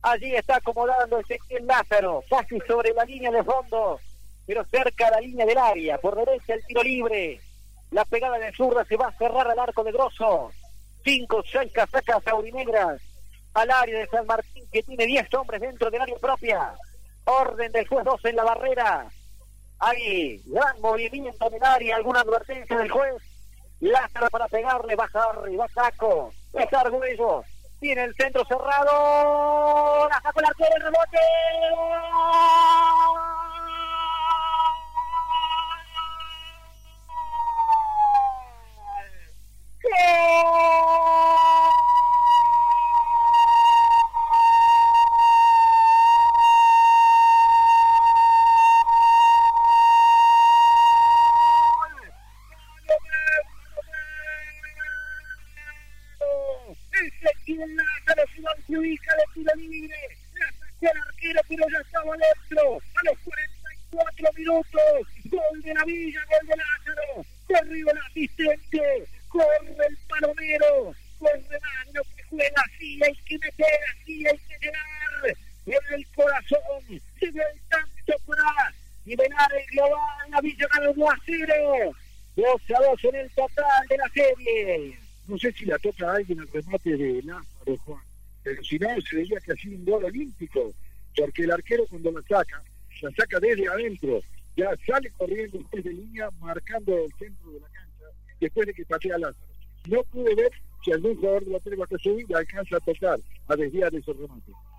Allí está acomodando Ezequiel Lázaro, casi sobre la línea de fondo, pero cerca de la línea del área. Por derecha el tiro libre. La pegada de zurda se va a cerrar al arco de Grosso. 5-6 casacas aurinegras al área de San Martín, que tiene 10 hombres dentro del área propia. Orden del juez 12 en la barrera. Hay gran movimiento en el área, alguna advertencia del juez. Lázaro para pegarle, baja arriba, Saco. Es Argüello. Tiene el centro cerrado. La sacó el arquero, el rebote. Ezequiel Lázaro se va su hija de tiro libre. La sacó el arquero, pero ya estaba adentro. A los 44 minutos. Gol de la Villa, gol de Lázaro. Derriba el asistente. Corre el palomero. Corre Magno, que juega así. Hay que meter, así hay que llegar. En el corazón. Se ve el tanto para nivelar el global. La Villa ganó 1-0. 2-2 en el total de la serie. No sé si la toca a alguien el remate de Lázaro, Juan, pero si no, se veía que ha sido un gol olímpico, porque el arquero cuando la saca desde adentro, ya sale corriendo desde línea, marcando el centro de la cancha, después de que patea a Lázaro. No pude ver si algún jugador de la Tele Guatazú le alcanza a tocar, a desviar esos remates.